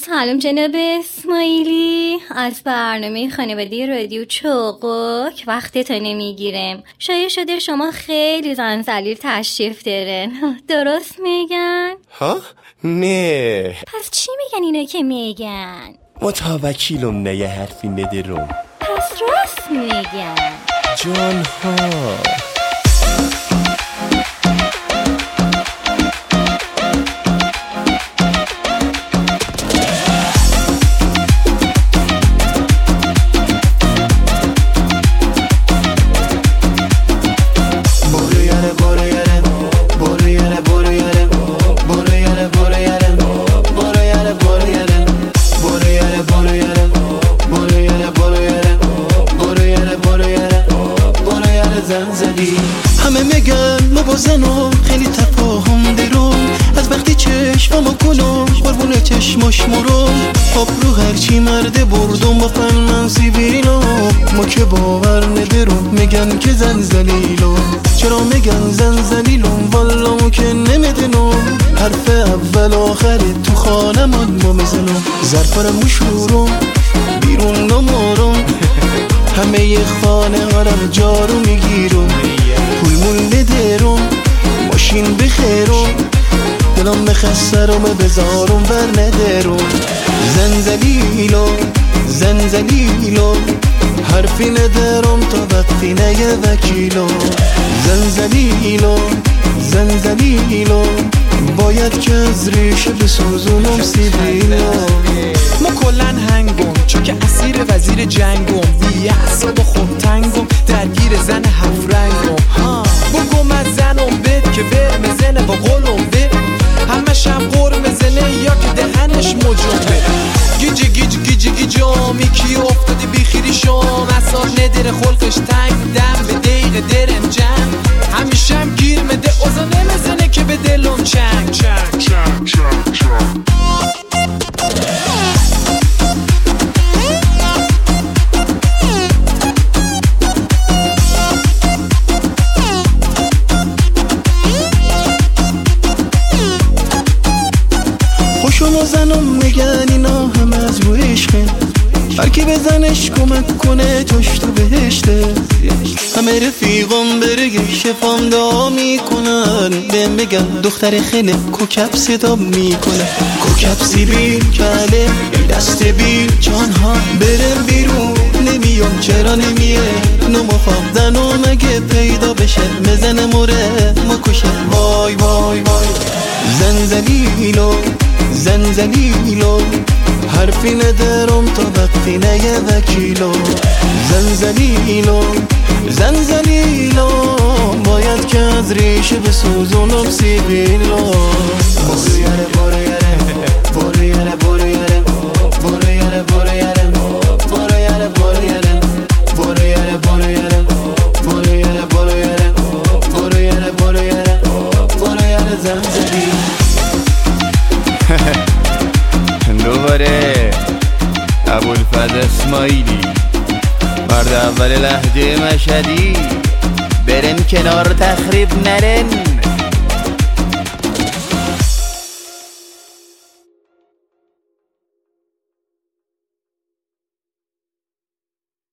سلام جناب اسماعیلی، از برنامه خانوادگی رادیو چوقک وقتتو نمیگیرم. شایع شده شما خیلی زن ذلیل تشریف دارن. درست میگن؟ ها؟ نه. پس چی میگن اینا که میگن؟ متوکیلم نه یه حرفی ندارم. پس راست میگن جان ها. همه میگن ما با زنم خیلی تفاهم درم، از وقتی چشمامو کنم قربون چشماش مرم. آب رو هرچی مرده بردم با فن منصیبینو، ما که باور ندارم میگن که زن زلیلو. چرا میگن زن زلیلم؟ والا ما که نمیدونم، حرف اول آخره تو خانمان ما میزنم. ظرفارم مشورم بیرون نمارم، همه ی خانه هارم جارو میگیرم. پول مونده درم ماشین بخیرم، دلم بخسته رو بذارم بر ندارم. زنزلیلو زنزلیلو حرفی ندارم تا وقتی نیه وکیلو. زنزلیلو زنزلیلو باید که از ریشه بسوزونم سیبیلو. ما کلن هنگم چون که اسیر وزیر جنگم، بی اعصاب خود تنگم درگیر زن هفت رنگم. بگم از زنم بد که ور مزنه با قولم بد، همه شب قرم زنه یا که دهنش مجرمه. گیجی گیج گیجی گیجامی کی افتادی بیخیری شام، اصار نداره خلقش تنگ دم به دقیقه درم جنگ. همیشه هم گیر مده اوزا نمزنه که به دلم چنگ چنگ چنگ چنگ چنگ. خوشونو زنم میگن اینا همه از رو عشقه، هرکی بزنش کمک کنه توش تو بهشته. همه رفیقم برگه شفام دعا میکنن، به میگن دختر خیلی کوکب صدا میکنه. کوکب سیبیل کله دست بیل جانها برم بیرون نمیام. چرا نمیه نمو خواب زنو مگه پیدا بشه مزن موره ما کشه. وای وای وای زنزلیلو زنزلیلو حرفی ندارم تا وقتی نیه وکیلو. زنزلیلو زنزلیلو باید که از ریشه بسوزونم سیبیلو. برو یاره برو یاره برو یاره برو یاره برو یاره برو یاره برو یاره برو یاره برو یاره برو یاره برو یاره برو یاره برو یاره برو یاره برو یاره زنزلیل. دوباره ابوالفضل اسماعیلی، مرد اول لهجه مشهدی. برن کنار تخریب نرن،